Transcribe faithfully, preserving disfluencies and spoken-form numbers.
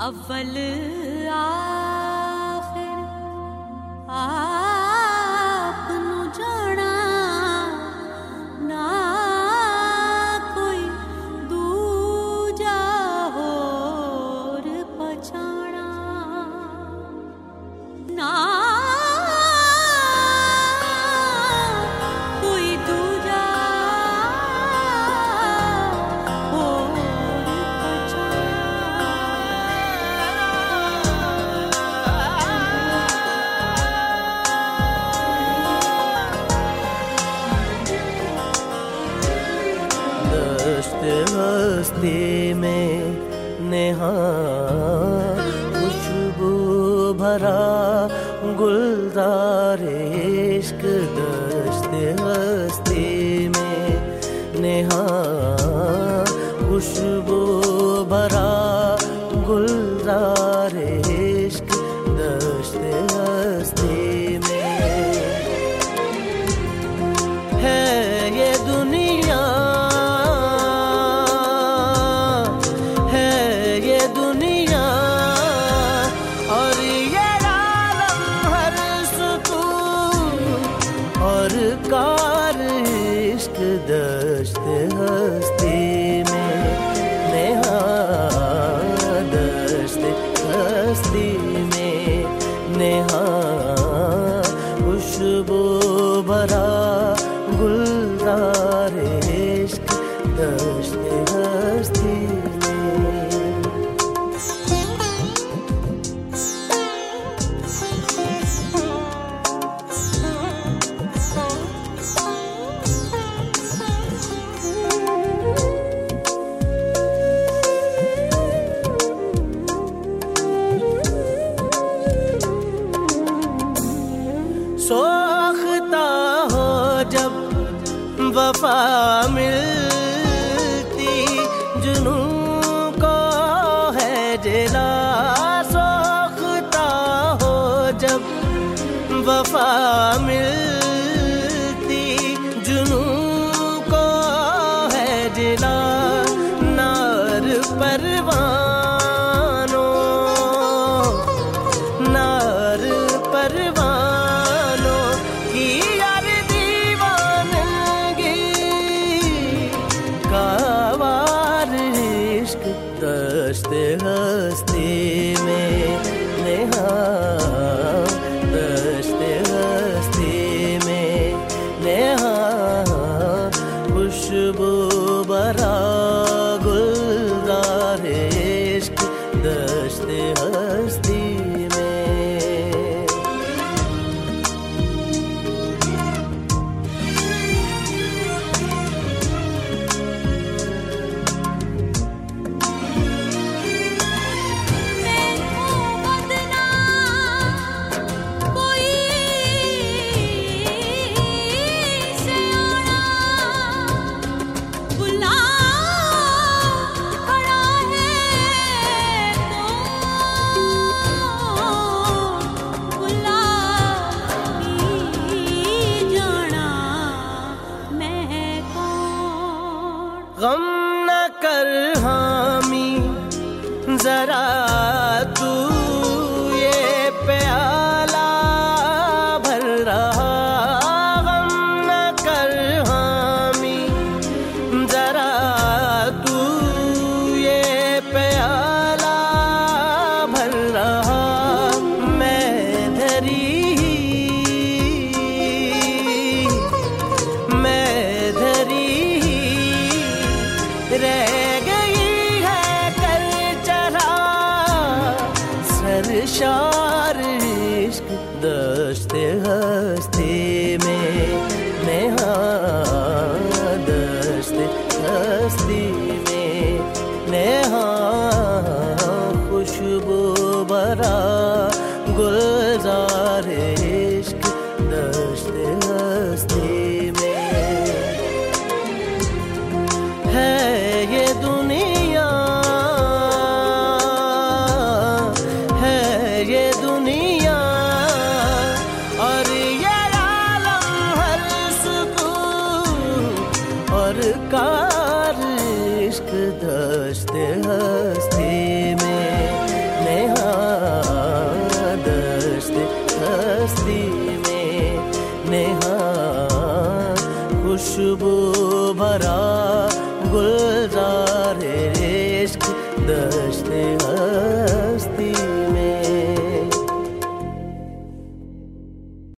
अव्वल आखिर आपनु जाना ना कोई दूजा होर पछाना ना कोई दूजा होर हस्ती में नेहा खुशबू भरा गुलजार इश्क दस्ते हस्ती में नेहा खुशबू भरा गुलजार इश्क दस्ते हस्ती में है ये दुनिया कार इश्क दस्ते हस्ती में नेहा दस्ते हस्ती में नेहा खुशबू भरा गुलजार इश्क दस्ते हस्ती सोखता हो जब वफा मिलती जुनूं को है जिला सोखता हो जब वफा मिलती जुनूं को है जिला नार परवानों नार परवानों दस्ते हस्ती में नेहा दस्ते हस्ती में नेहा खुशबू भरा गुलजार इश्क दस्ते हस्ती में गम न कर हामी जरा तू ये प्याला भर रहा गम न कर हामी जरा तू ये प्याला भर रहा मैं धरी मैं धरी रह गई है कर चला सरशार इश्क दस्ते हस्ती में नेहा दस्ते हस्ती में नेहा खुशबू भरा गुलजार इश्क दस्ते हस्ती में है ये दुनिया है ये दुनिया और ये आलम हर सुकून और कार इश्क दस्ते हस्ती में हस्ती में नेहा खुशबू भरा गुलजार इश्क दश्ते हस्ती